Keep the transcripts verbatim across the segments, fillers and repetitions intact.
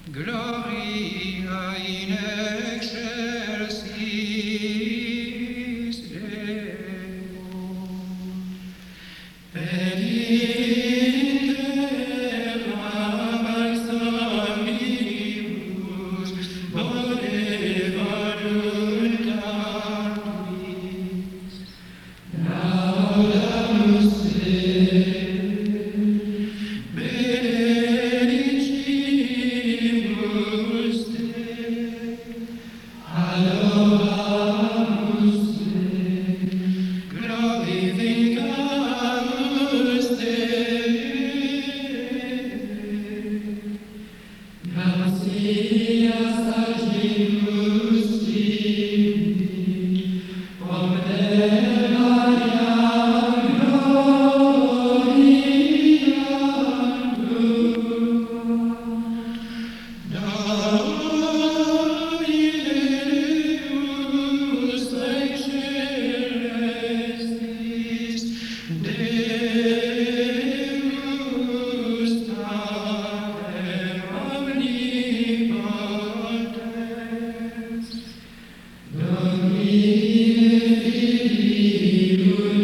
Gloria in excelsis Deo, et in terra balsamibus voleva nuncavis, laudamus te, benedicimus te, allocamus te, glorificamus te. Gratias agimus tibi, omnevariam gloriam tua. Domine Deus excelsis, Deus Pater omnipotens, Domine Filii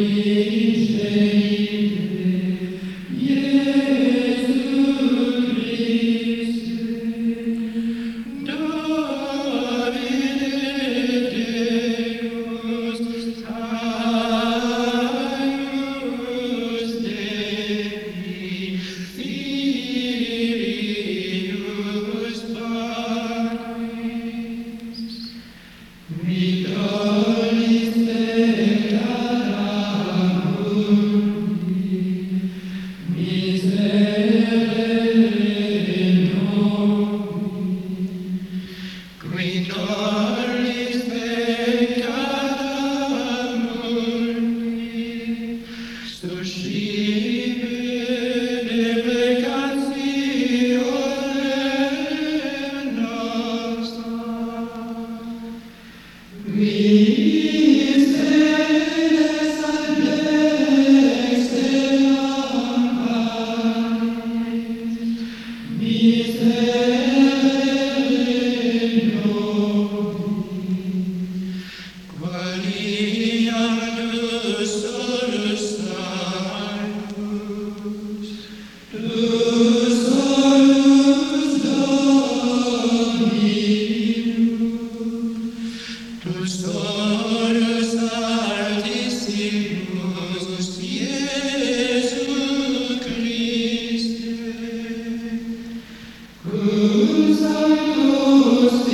unigenite, Iesu Christe, Domine Deus, Eius Dei, Filius Patris, qui tollis peccata mundi, miserere nobis, qui tollis peccata mundi, suscipe deprecatione nostra, miseres ad excellam Patris, miserere nobis, qualiam tu solus salvus, tu solus Dominus, tu solus altissimus Iesu Christe, cum sanctus